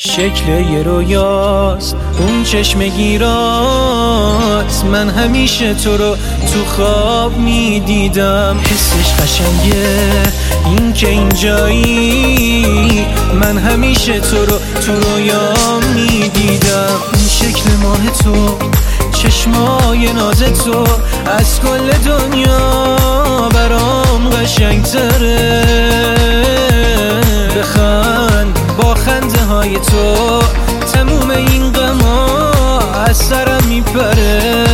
شکل یه رویاست اون چشم گیرات، من همیشه تو رو تو خواب میدیدم. حسش قشنگه این که اینجایی، من همیشه تو رو تو رویام میدیدم. این شکل ماه تو، چشمای ناز تو، از کل دنیا برام قشنگتره. بخند با خنده های تو، تموم این غما از سرم میپره.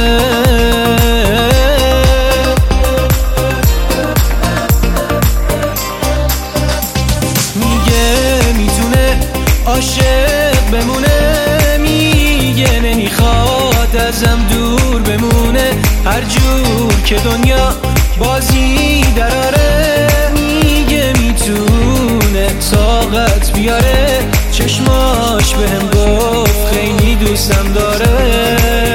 میگه میتونه عاشق بمونه، میگه نمیخواد ازم دور بمونه. هر جور که دنیا بازی دراره، میگه میتونه طاقت بیاره. چشماش بهم گفت خیلی دوستم داره.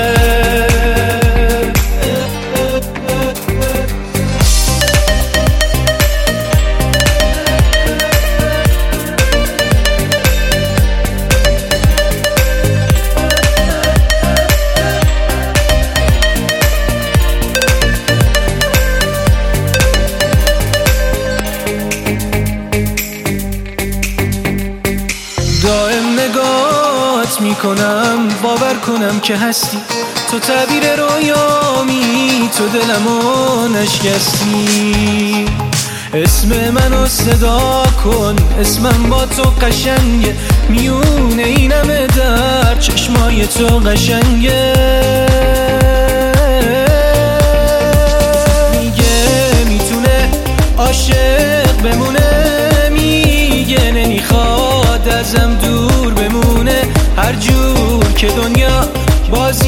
دائم نگات میکنم، باور کنم که هستی. تو تعبیر رویامی، تو دلمو نشکستی. اسم منو صدا کن، اسمم با تو قشنگه. میونه اینمه در چشمای تو قشنگه. میگه میتونه عاشق بمونه، میگه نمیخواد ازم دور بمونه. هر جور که دنیا بازی